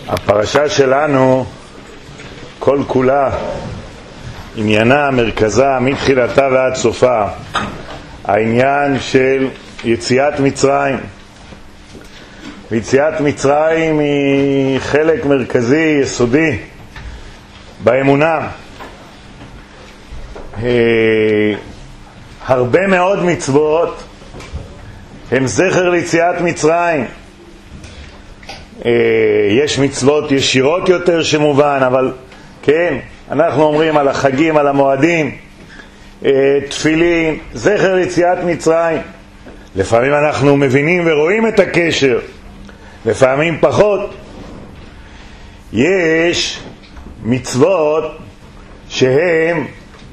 הפרשה שלנו כל כולה עניינה, מרכזה, מתחילתה ועד סופה, העניין של יציאת מצרים. ויציאת מצרים היא חלק מרכזי, יסודי, באמונה. הרבה מאוד מצוות הם זכר ליציאת מצרים. יש מצוות ישירות יותר שמובן, אבל כן, אנחנו אומרים על החגים, על המועדים, תפילין, זכר ליציאת מצרים. לפעמים אנחנו מבינים ורואים את הקשר, לפעמים פחות. יש מצוות שהם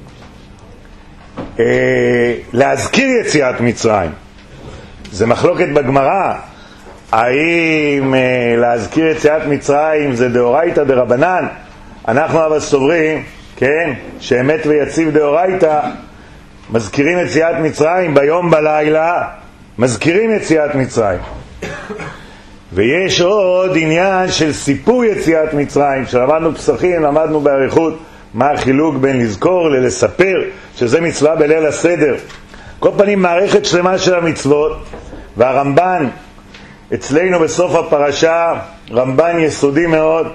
להזכיר יציאת מצרים. זה מחלוקת בגמרא, האם להזכיר יציאת מצרים זה דאורייתא דרבנן. אנחנו אבל סוברים, כן, שאמת ויציב דאורייתא, מזכירים יציאת מצרים ביום בלילה, מזכירים יציאת מצרים. ויש עוד עניין של סיפור יציאת מצרים, שלמדנו פסחים, למדנו באריכות מה החילוק בין לזכור ללספר, שזה מצווה בליל הסדר. כל פנים מערכת שלמה של המצוות, והרמב"ן אצלנו בסוף הפרשה, רמב"ן יסודי מאוד,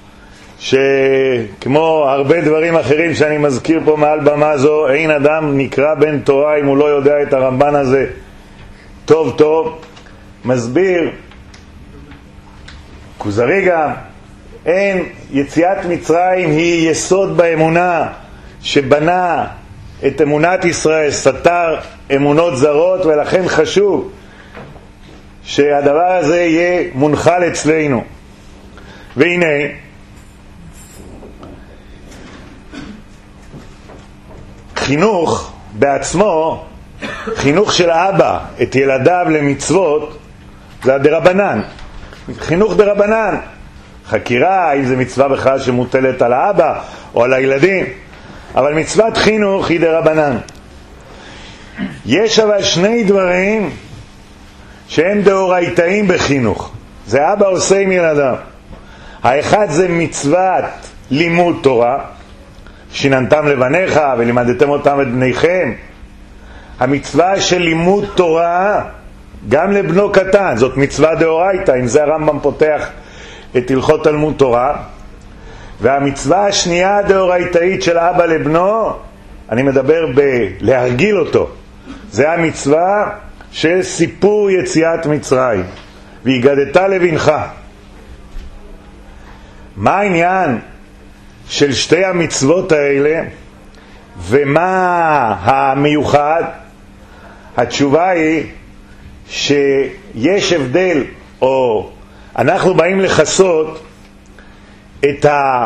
שכמו הרבה דברים אחרים שאני מזכיר פה מעל במה זו, אין אדם נקרא בן תורה אם הוא לא יודע את הרמב"ן הזה טוב טוב. מסביר כוזרי גם, אין, יציאת מצרים היא יסוד באמונה, שבנה את אמונת ישראל, סתר אמונות זרות, ולכן חשוב שהדבר הזה יהיה מונחל אצלנו. והנה חינוך בעצמו, חינוך של אבא את ילדיו למצוות, זה הדרבנן, חינוך דרבנן. חקירה, אם זה מצווה בכלל שמוטלת על האבא או על הילדים, אבל מצוות חינוך היא דרבנן. יש אבל שני דברים שהם דאורייתאים בחינוך, זה אבא עושה עם ילדיו. האחד זה מצוות לימוד תורה, שיננתם לבניך ולימדתם אותם את בניכם. המצווה של לימוד תורה גם לבנו קטן, זאת מצווה דאורייתא, עם זה הרמב"ם פותח את הלכות תלמוד תורה. והמצווה השנייה דאורייתאית של אבא לבנו, אני מדבר להרגיל אותו, זה המצווה של סיפור יציאת מצרים, והגדת לבנך. מה העניין של שתי המצוות האלה ומה המיוחד? התשובה היא שיש הבדל, או אנחנו באים לחסות את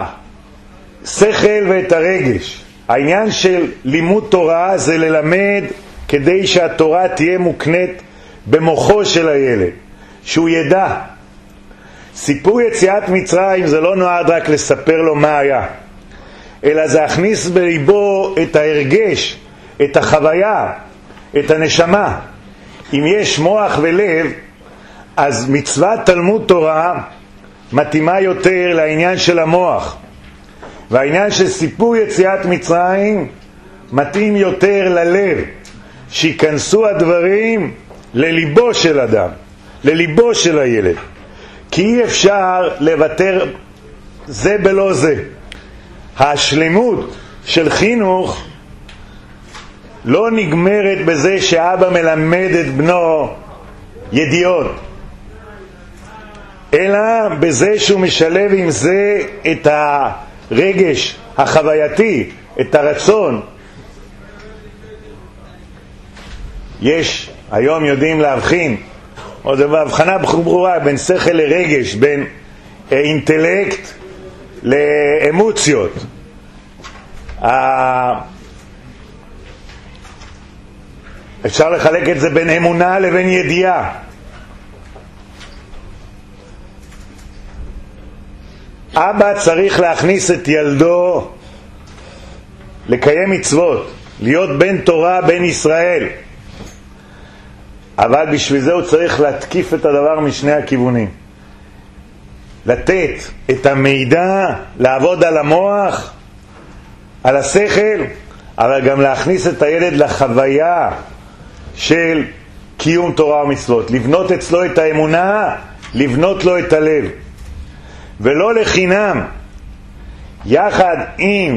השכל ואת הרגש. העניין של לימוד תורה זה ללמד כדי שהתורה תהיה מוקנית במוחו של הילד, שהוא ידע. סיפור יציאת מצרים זה לא נועד רק לספר לו מה היה, אלא זה הכניס בליבו את ההרגש, את החוויה, את הנשמה. אם יש מוח ולב, אז מצוות תלמוד תורה מתאימה יותר לעניין של המוח, והעניין של סיפור יציאת מצרים מתאים יותר ללב, שיכנסו הדברים לליבו של אדם, לליבו של הילד. כי אי אפשר לוותר זה בלא זה. השלמות של חינוך לא נגמרת בזה שאבא מלמד את בנו ידיעות, אלא בזה שהוא משלב עם זה את הרגש החווייתי, את הרצון. יש, היום יודעים להבחין, או זה בהבחנה ברורה בין שכל לרגש, בין אינטלקט לאמוציות. אפשר לחלק את זה בין אמונה לבין ידיעה. אבא צריך להכניס את ילדו לקיים מצוות, להיות בן תורה, בן ישראל. אבל בשביל זה הוא צריך להתקיף את הדבר משני הכיוונים. לתת את המידע, לעבוד על המוח, על השכל, אבל גם להכניס את הילד לחוויה של קיום תורה ומצוות, לבנות אצלו את האמונה, לבנות לו את הלב. ולא לחינם, יחד עם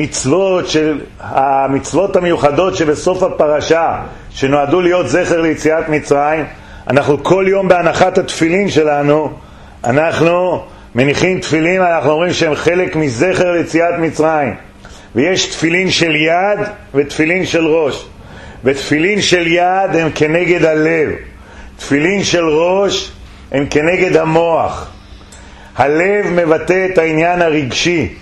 המצוות המיוחדות שבסוף הפרשה, שנועדו להיות זכר ליציאת מצרים, אנחנו כל יום בהנחת התפילין שלנו, אנחנו מניחים תפילין, אנחנו אומרים שהם חלק מזכר ליציאת מצרים. ויש תפילין של יד ותפילין של ראש. ותפילין של יד הם כנגד הלב, תפילין של ראש הם כנגד המוח. הלב מבטא את העניין הרגשי,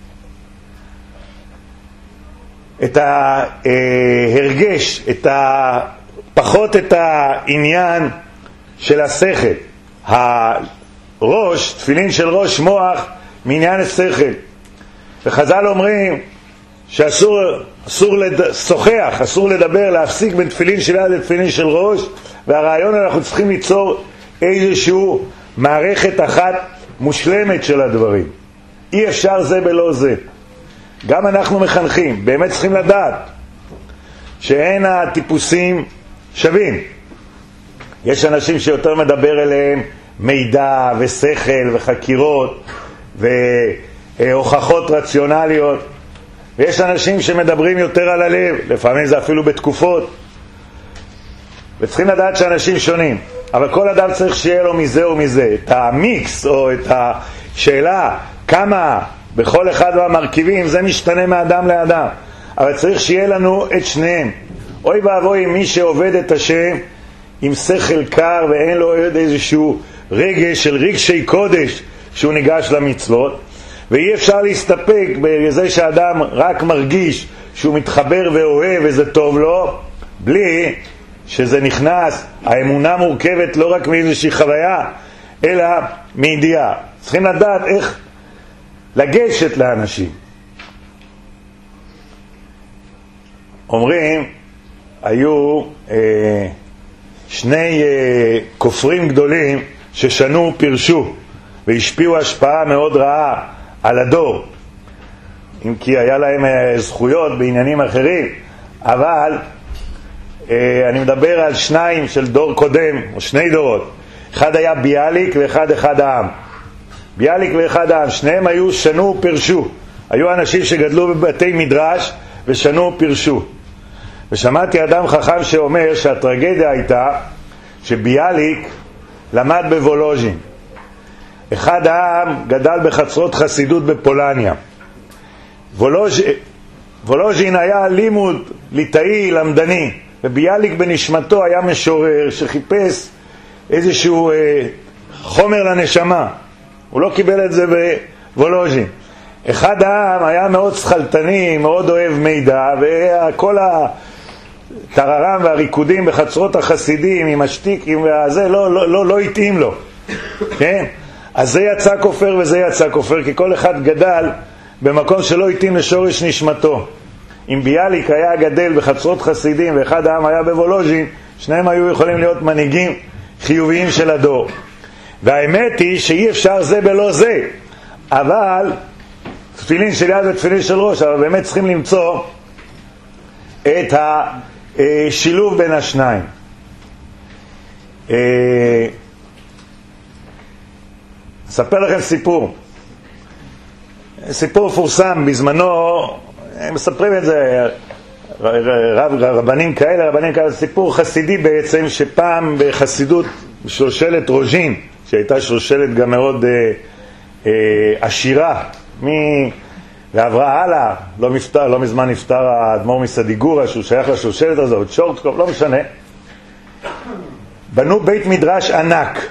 את ההרגש, פחות את העניין של השכל. הראש, תפילין של ראש מוח, מעניין השכל. וחז"ל אומרים שאסור לשוחח, אסור לדבר, להפסיק בין תפילין של יד לתפילין של ראש, והרעיון אנחנו צריכים ליצור איזשהו מערכת אחת מושלמת של הדברים. אי אפשר זה בלא זה. גם אנחנו מחנכים, באמת צריכים לדעת שאין הטיפוסים שווים. יש אנשים שיותר מדבר אליהם מידע ושכל וחקירות והוכחות רציונליות, ויש אנשים שמדברים יותר על הלב, לפעמים זה אפילו בתקופות, וצריכים לדעת שאנשים שונים, אבל כל אדם צריך שיהיה לו מזה ומזה, את המיקס או את השאלה כמה בכל אחד מהמרכיבים, זה משתנה מאדם לאדם, אבל צריך שיהיה לנו את שניהם. אוי ואבוי מי שעובד את השם עם שכל קר ואין לו איזשהו רגש של רגשי קודש שהוא ניגש למצוות, ואי אפשר להסתפק בזה שאדם רק מרגיש שהוא מתחבר ואוהב וזה טוב לו, בלי שזה נכנס. האמונה מורכבת לא רק מאיזושהי חוויה אלא מידיעה. צריכים לדעת איך לגשת לאנשים. אומרים היו שני כופרים גדולים ששנו פרשו והשפיעו השפעה מאוד רעה על הדור, אם כי היה להם זכויות בעניינים אחרים, אבל אני מדבר על שניים של דור קודם, או שני דורות. אחד היה ביאליק ואחד העם. ביאליק ואחד העם, שניהם היו שנו פרשו. היו אנשים שגדלו בבתי מדרש ושנו פרשו. ושמעתי אדם חכם שאומר שהטרגדיה הייתה שביאליק למד בוולוז'ין. אחד העם גדל בחצרות חסידות בפולניה. וולוז'ין היה לימוד ליטאי למדני, וביאליק בנשמתו היה משורר שחיפש איזשהו חומר לנשמה. הוא לא קיבל את זה בוולוז'ין. אחד העם היה מאוד שכלתני, מאוד אוהב מידע, וכל הטררם והריקודים בחצרות החסידים עם השטיקים והזה לא התאים לו. כן? אז זה יצא כופר וזה יצא כופר, כי כל אחד גדל במקום שלא התאים לשורש נשמתו. אם ביאליק היה גדל בחצרות חסידים ואחד העם היה בוולוז'ין, שניהם היו יכולים להיות מנהיגים חיוביים של הדור. והאמת היא שאי אפשר זה בלא זה, אבל תפילין של יד ותפילין של ראש, אבל באמת צריכים למצוא את השילוב בין השניים. אספר לכם סיפור פורסם בזמנו, מספרים את זה רבנים כאלה, סיפור חסידי בעצם, שפעם בחסידות שושלת רוז'ין, שהייתה שושלת גם מאוד עשירה, ועברה הלאה, לא מזמן נפטר האדמו"ר מסדיגורה שהוא שייך לשושלת הזאת, שורטקופ, לא משנה, בנו בית מדרש ענק,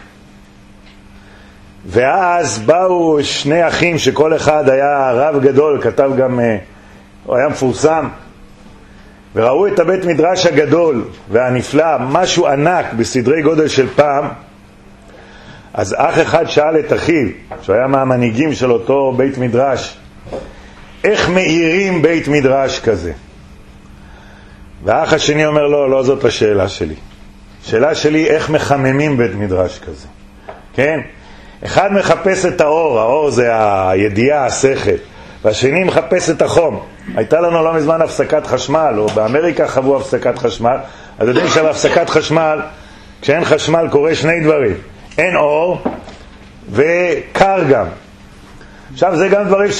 ואז באו שני אחים שכל אחד היה רב גדול, כתב גם, הוא היה מפורסם, וראו את הבית מדרש הגדול והנפלא, משהו ענק בסדרי גודל של פעם. אז אח אחד שאל את אחיו, שהוא היה מהמנהיגים של אותו בית מדרש, איך מאירים בית מדרש כזה? והאח השני אומר לו, לא זאת השאלה שלי. השאלה שלי איך מחממים בית מדרש כזה. כן? אחד מחפש את האור, האור זה הידיעה, השכל, והשני מחפש את החום. הייתה לנו לא מזמן הפסקת חשמל, או באמריקה חוו הפסקת חשמל. אז יודעים שבהפסקת חשמל, כשאין חשמל קורה שני דברים, אין אור וקר גם. עכשיו זה גם דברים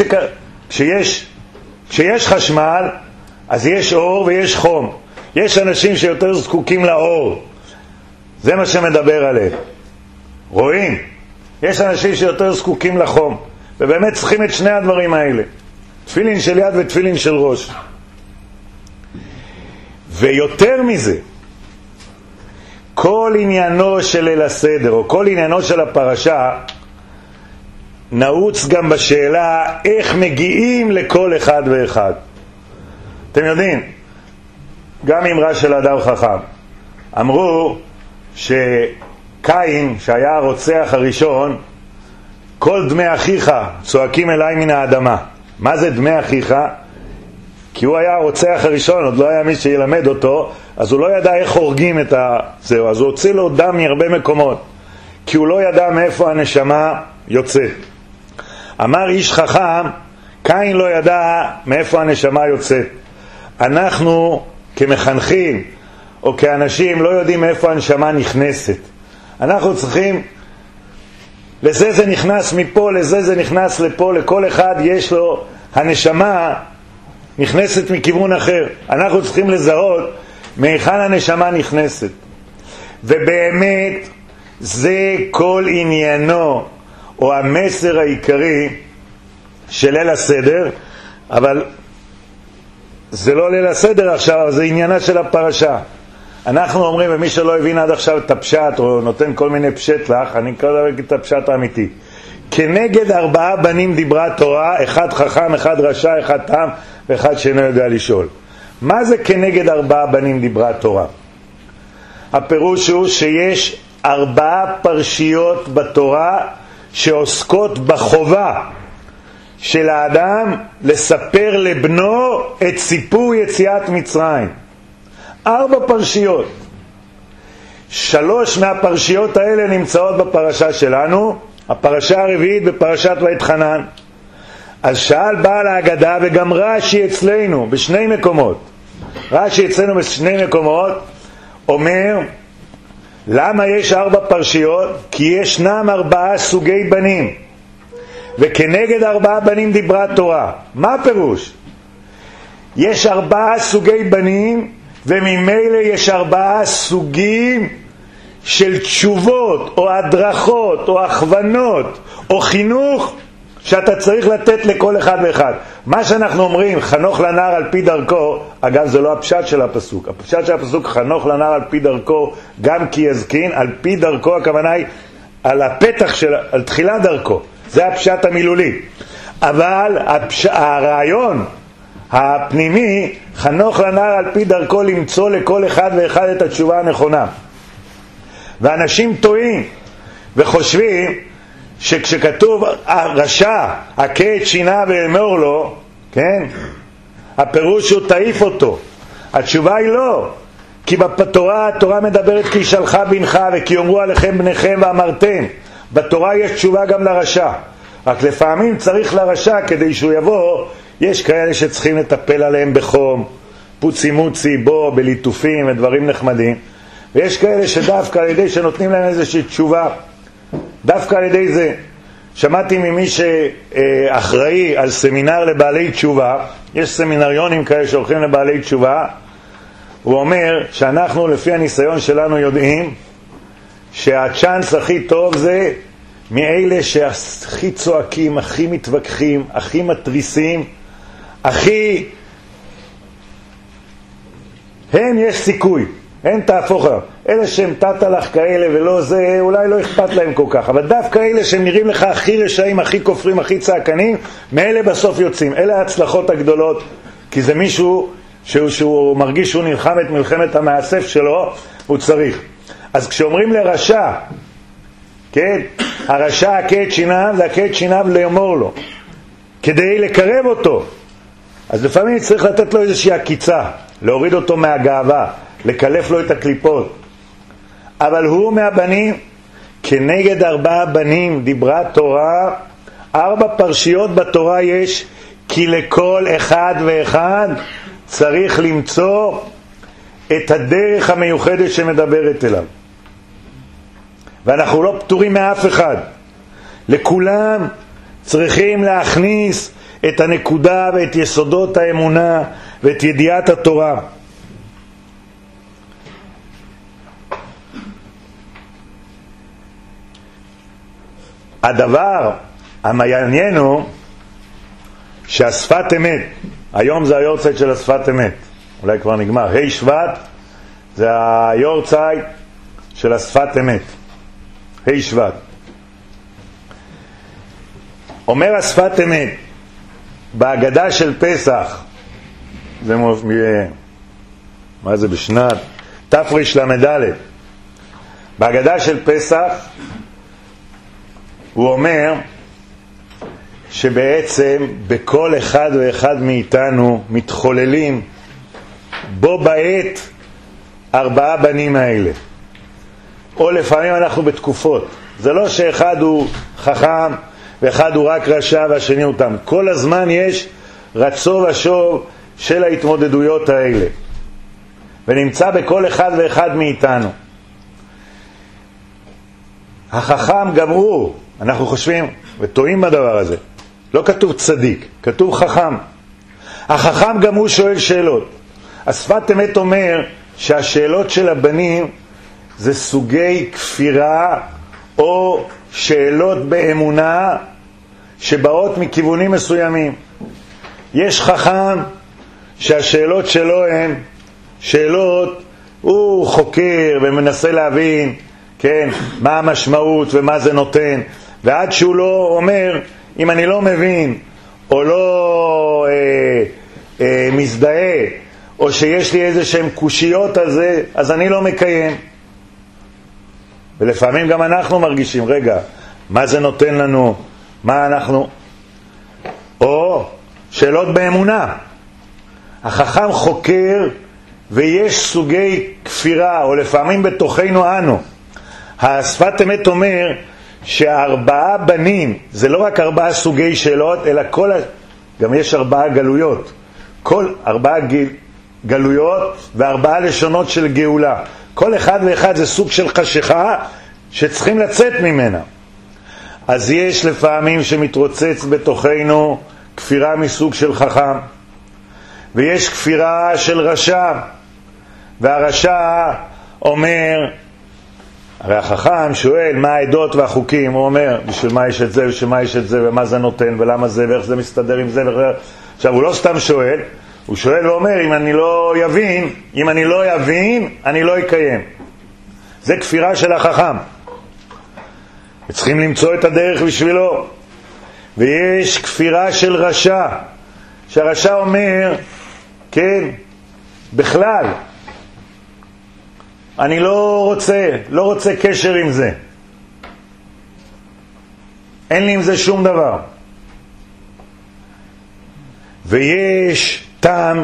כשיש חשמל אז יש אור ויש חום. יש אנשים שיותר זקוקים לאור, זה מה שמדבר עליהם. רואים? יש אנשים שיותר זקוקים לחום, ובאמת צריכים את שני הדברים האלה, תפילין של יד ותפילין של ראש. ויותר מזה, כל עניינו של ליל הסדר, או כל עניינו של הפרשה, נעוץ גם בשאלה איך מגיעים לכל אחד ואחד. אתם יודעים, גם אמרה של אדם חכם, אמרו שקין, שהיה הרוצח הראשון, כל דמי אחיך צועקים אליי מן האדמה. מה זה דמי אחיך? כי הוא היה הרוצח הראשון, עוד לא היה מי שילמד אותו, אז הוא לא ידע איך הורגים את זהו, אז הוא הוציא לו דם מהרבה מקומות, כי הוא לא ידע מאיפה הנשמה יוצא. אמר איש חכם, קין לא ידע מאיפה הנשמה יוצאת. אנחנו כמחנכים או כאנשים לא יודעים מאיפה הנשמה נכנסת. אנחנו צריכים, לזה זה נכנס מפה, לזה זה נכנס לפה, לכל אחד יש לו, הנשמה נכנסת מכיוון אחר. אנחנו צריכים לזהות מהיכן הנשמה נכנסת. ובאמת זה כל עניינו או המסר העיקרי של ליל הסדר, אבל זה לא ליל הסדר עכשיו, זה עניינה של הפרשה. אנחנו אומרים, ומי שלא הבין עד עכשיו את הפשט או נותן כל מיני פשט לך, אני קורא להגיד את הפשט האמיתי. כנגד 4 בנים דיברה התורה, אחד חכם, אחד רשע, אחד תם ואחד שאינו יודע לשאול. מה זה כנגד 4 בנים דיברה התורה? הפירוש הוא שיש 4 פרשיות בתורה שעוסקות בחובה של האדם לספר לבנו את סיפור יציאת מצרים. 4 פרשיות. 3 מהפרשיות האלה נמצאות בפרשה שלנו, הפרשה הרביעית בפרשת ואתחנן. אז שאל בעל ההגדה, וגם רש"י אצלנו בשני מקומות, רש"י אצלנו בשני מקומות אומר, למה יש 4 פרשיות? כי ישנם 4 סוגי בנים, וכנגד 4 בנים דיברה תורה. מה הפירוש? יש 4 סוגי בנים, וממילא יש 4 סוגים של תשובות או הדרכות או הכוונות או חינוך שאתה צריך לתת לכל אחד ואחד. מה שאנחנו אומרים, חנוך לנער על פי דרכו, אגב זה לא הפשט של הפסוק. הפשט של הפסוק, חנוך לנער על פי דרכו גם כי יזקין, על פי דרכו הכוונה היא על הפתח של, על תחילת דרכו. זה הפשט המילולי. אבל הרעיון הפנימי, חנוך לנער על פי דרכו, למצוא לכל אחד ואחד את התשובה הנכונה. ואנשים טועים וחושבים שכשכתוב רשע הכה את שיניו ואמור לו, כן, הפירוש הוא תעיף אותו. התשובה היא לא, כי בתורה, התורה מדברת כי שלחה בנך וכי יאמרו עליכם בניכם ואמרתם. בתורה יש תשובה גם לרשע, רק לפעמים צריך לרשע כדי שהוא יבוא. יש כאלה שצריכים לטפל עליהם בחום, פוצי מוצי בו, בליטופים ודברים נחמדים, ויש כאלה שדווקא על ידי שנותנים להם איזושהי תשובה, דווקא על ידי זה. שמעתי ממי שאחראי על סמינר לבעלי תשובה, יש סמינריונים כאלה שהולכים לבעלי תשובה, הוא אומר שאנחנו לפי הניסיון שלנו יודעים שהצ'אנס הכי טוב זה מאלה שהכי צועקים, הכי מתווכחים, הכי מטריסים, הכי, הם יש סיכוי, אין תהפוך. אלה שהם תת-הלך כאלה ולא זה, אולי לא אכפת להם כל כך, אבל דווקא אלה שהם נראים לך הכי רשעים, הכי כופרים, הכי צעקנים, מאלה בסוף יוצאים. אלה ההצלחות הגדולות, כי זה מישהו שהוא מרגיש שהוא נלחם את מלחמת המאסף שלו, הוא צריך. אז כשאומרים לרשע, כן, הרשע הכה את שיניו, זה הכה את שיניו לאמור לו, כדי לקרב אותו. אז לפעמים צריך לתת לו איזושהי עקיצה, להוריד אותו מהגאווה, לקלף לו את הקליפות. אבל הוא מהבנים, כנגד 4 בנים דיברה תורה. 4 פרשיות בתורה יש, כי לכל אחד ואחד צריך למצוא את הדרך המיוחדת שמדברת אליו. ואנחנו לא פטורים מאף אחד. לכולם צריכים להכניס את הנקודה ואת יסודות האמונה ואת ידיעת התורה. הדבר המעניין הוא שהשפת אמת, היום זה היורצייט של השפת אמת, אולי כבר נגמר, ה' שבט זה היורצייט של השפת אמת, ה' שבט. אומר השפת אמת בהגדה של פסח, זה מה זה בשנת תרל"ד, בהגדה של פסח הוא אומר שבעצם בכל אחד ואחד מאיתנו מתחוללים בו בעת 4 בנים האלה, או לפעמים אנחנו בתקופות. זה לא שאחד הוא חכם ואחד הוא רק רשע והשני הוא תם. כל הזמן יש רצו ושוב של ההתמודדויות האלה, ונמצא בכל אחד ואחד מאיתנו. החכם גם הוא, אנחנו חושבים וטועים בדבר הזה, לא כתוב צדיק, כתוב חכם. החכם גם הוא שואל שאלות. השפת אמת אומר שהשאלות של הבנים זה סוגי כפירה או שאלות באמונה שבאות מכיוונים מסוימים. יש חכם שהשאלות שלו הן שאלות, הוא חוקר ומנסה להבין, כן, מה המשמעות ומה זה נותן, ועד שהוא לא אומר, אם אני לא מבין או לא מזדהה, או שיש לי איזה שהן קושיות על זה, אז אני לא מקיים. ולפעמים גם אנחנו מרגישים, רגע, מה זה נותן לנו, מה אנחנו, או שאלות באמונה. החכם חוקר, ויש סוגי כפירה, או לפעמים בתוכנו אנו. השפת אמת אומר ש4 בנים, זה לא רק 4 סוגי שאלות, אלא גם יש 4 גלויות. כל 4 גלויות ו4 לשונות של גאולה. כל אחד ואחד זה סוג של חשיכה שצריכים לצאת ממנה. אז יש לפעמים שמתרוצץ בתוכנו כפירה מסוג של חכם, ויש כפירה של רשע, והרשע אומר, הרי החכם שואל מה העדות והחוקים, הוא אומר בשביל מה יש את זה ובשביל מה יש את זה ומה זה נותן ולמה זה ואיך זה מסתדר עם זה ואיך... עכשיו הוא לא סתם שואל, הוא שואל ואומר אם אני לא יבין אני לא אקיים. זה כפירה של החכם, וצריכים למצוא את הדרך בשבילו. ויש כפירה של רשע, שהרשע אומר, כן, בכלל אני לא רוצה קשר עם זה, אין לי עם זה שום דבר. ויש טעם,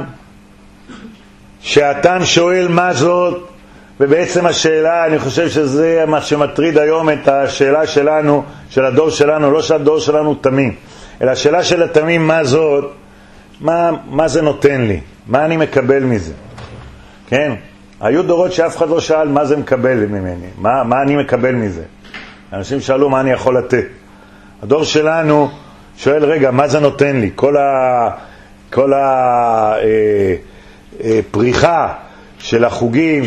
שהטעם שואל מה זאת, ובעצם השאלה, אני חושב שזה מה שמטריד היום את השאלה שלנו, של הדור שלנו, לא שהדור שלנו תמים, אלא השאלה של התמים, מה זאת, מה זה נותן לי, מה אני מקבל מזה, כן? היו דורות שאף אחד לא שאל מה זה מקבל ממני, מה אני מקבל מזה. אנשים שאלו מה אני יכול לתת. הדור שלנו שואל, רגע, מה זה נותן לי? כל הפריחה של החוגים,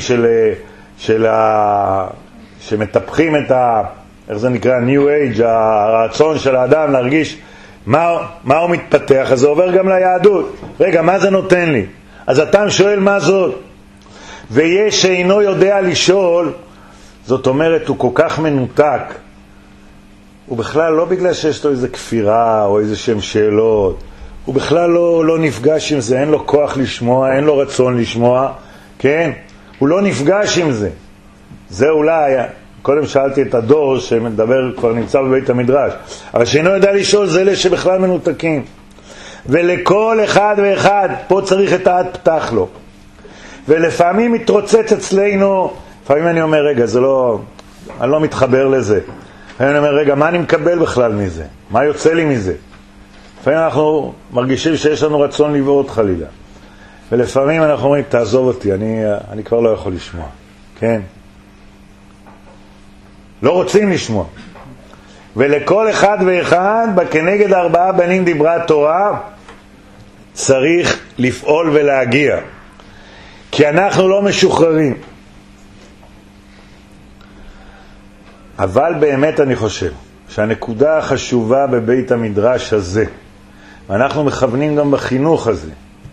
שמטפחים את איך זה נקרא, New Age, הרצון של האדם להרגיש מה הוא מתפתח, אז זה עובר גם ליהדות. רגע, מה זה נותן לי? אז אתה שואל מה זאת? ויש שאינו יודע לשאול, זאת אומרת הוא כל כך מנותק, הוא בכלל לא בגלל שיש לו איזה כפירה או איזה שם שאלות, הוא בכלל לא נפגש עם זה, אין לו כוח לשמוע, אין לו רצון לשמוע, כן? הוא לא נפגש עם זה. זה אולי, קודם שאלתי את הדור שמדבר, כבר נמצא בבית המדרש, אבל שאינו יודע לשאול זה אלה שבכלל מנותקים. ולכל אחד ואחד פה צריך את העד פתח לו. ולפעמים מתרוצץ אצלנו, לפעמים אני אומר, רגע, זה אני לא מתחבר לזה. אני אומר, רגע, מה אני מקבל בכלל מזה? מה יוצא לי מזה? לפעמים אנחנו מרגישים שיש לנו רצון לבעוט חלילה. ולפעמים אנחנו אומרים, תעזוב אותי, אני כבר לא יכול לשמוע. כן? לא רוצים לשמוע. ולכל אחד ואחד, כנגד 4 בנים דיברה התורה, צריך לפעול ולהגיע. כי אנחנו לא משוחררים. אבל באמת אני חושב שהנקודה החשובה בבית המדרש הזה, ואנחנו מכוונים גם בחינוך הזה,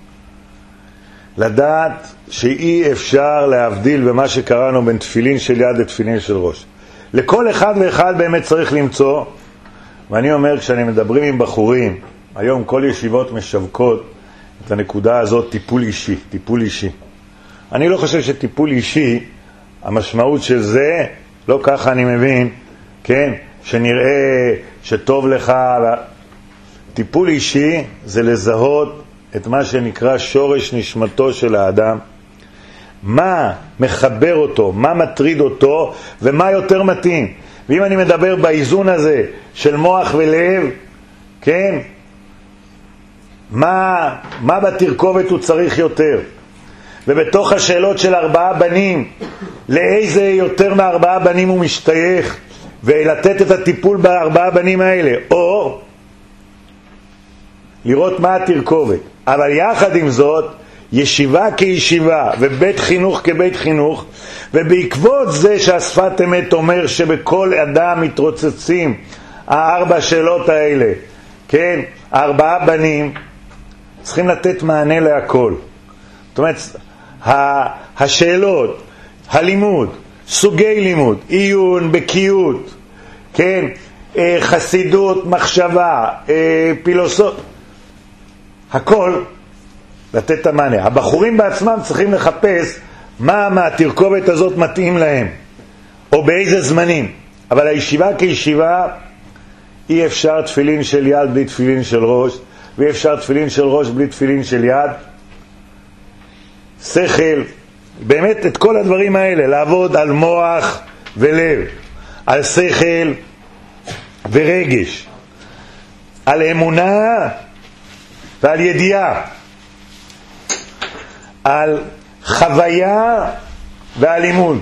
לדעת שאי אפשר להבדיל במה שקראנו בין תפילין של יד לתפילין של ראש. לכל אחד ואחד באמת צריך למצוא, ואני אומר, כשאני מדברים עם בחורים, היום כל ישיבות משווקות את הנקודה הזאת, טיפול אישי, טיפול אישי. אני לא חושב שטיפול אישי, המשמעות של זה, לא ככה אני מבין, כן, שנראה שטוב לך. טיפול אישי זה לזהות את מה שנקרא שורש נשמתו של האדם, מה מחבר אותו, מה מטריד אותו, ומה יותר מתאים. ואם אני מדבר באיזון הזה של מוח ולב, כן, מה בתרכובת הוא צריך יותר? ובתוך השאלות של 4 בנים, לאיזה יותר מ4 בנים הוא משתייך, ולתת את הטיפול ב4 בנים האלה, או לראות מה התרכובת. אבל יחד עם זאת, ישיבה כישיבה ובית חינוך כבית חינוך, ובעקבות זה שהשפת אמת אומר שבכל אדם מתרוצצים 4 שאלות האלה, כן, 4 בנים, צריכים לתת מענה להכל. זאת אומרת, השאלות, הלימוד, סוגי לימוד, עיון, בקיאות, כן, חסידות, מחשבה, פילוסופיה, הכל לתת את המענה. הבחורים בעצמם צריכים לחפש מה מהתרכובת הזאת מתאים להם, או באיזה זמנים. אבל הישיבה כישיבה, אי אפשר תפילין של יד בלי תפילין של ראש, ואי אפשר תפילין של ראש בלי תפילין של יד. שכל, באמת את כל הדברים האלה, לעבוד על מוח ולב, על שכל ורגש, על אמונה ועל ידיעה, על חוויה ועל לימוד,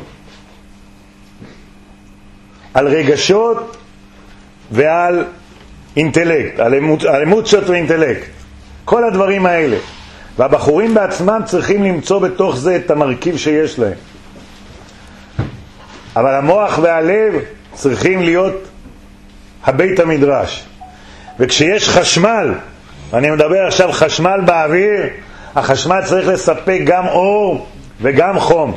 על רגשות ועל אינטלקט, על אמוציות ואינטלקט, כל הדברים האלה. והבחורים בעצמם צריכים למצוא בתוך זה את המרכיב שיש להם. אבל המוח והלב צריכים להיות הבית המדרש. וכשיש חשמל, אני מדבר עכשיו חשמל באוויר, החשמל צריך לספק גם אור וגם חום.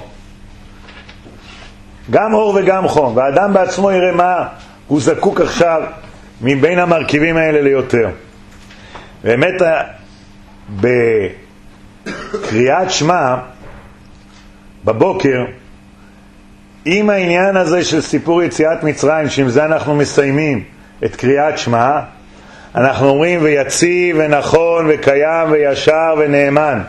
גם אור וגם חום. והאדם בעצמו יראה מה הוא זקוק עכשיו מבין המרכיבים האלה ליותר. באמת בקריאת שמע בבוקר, עם העניין הזה של סיפור יציאת מצרים, שעם זה אנחנו מסיימים את קריאת שמע, אנחנו אומרים ויציב ונכון וקיים וישר ונאמן.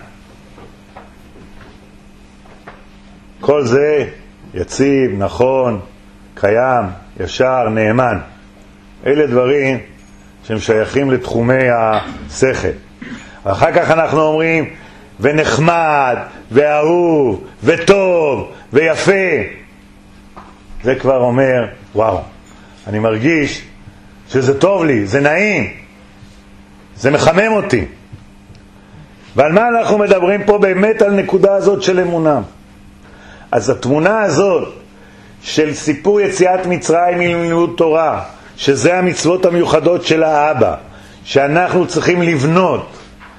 כל זה יציב, נכון, קיים, ישר, נאמן. אלה דברים שהם שייכים לתחומי השכל. אחר כך אנחנו אומרים ונחמד ואהוב וטוב ויפה. זה כבר אומר, וואו, אני מרגיש שזה טוב לי, זה נעים, זה מחמם אותי. ועל מה אנחנו מדברים פה? באמת על נקודה הזאת של אמונה. אז התמונה הזאת של סיפור יציאת מצרים מלימוד תורה, שזה המצוות המיוחדות של האבא, שאנחנו צריכים לבנות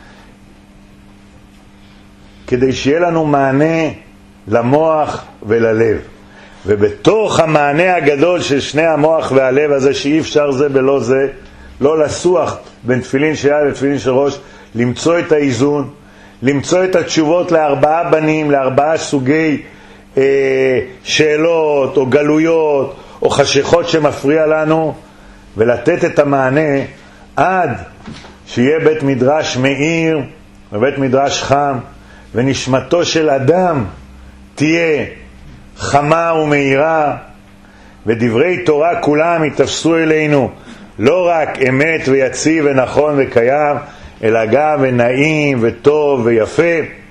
כדי שיהיה לנו מענה למוח וללב. ובתוך המענה הגדול של שני המוח והלב הזה, שאי אפשר זה בלא זה, לא לסוח בין תפילין של יד ותפילין של ראש, למצוא את האיזון, למצוא את התשובות ל4 בנים, ל4 סוגי שאלות או גלויות או חשיכות שמפריע לנו, ולתת את המענה עד שיהיה בית מדרש מאיר ובית מדרש חם, ונשמתו של אדם תהיה חמה ומאירה, ודברי תורה כולם יתפסו אלינו לא רק אמת ויציב ונכון וקיים, אלא גם ונעים וטוב ויפה.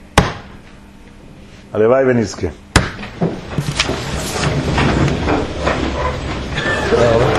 הלוואי ונזכה.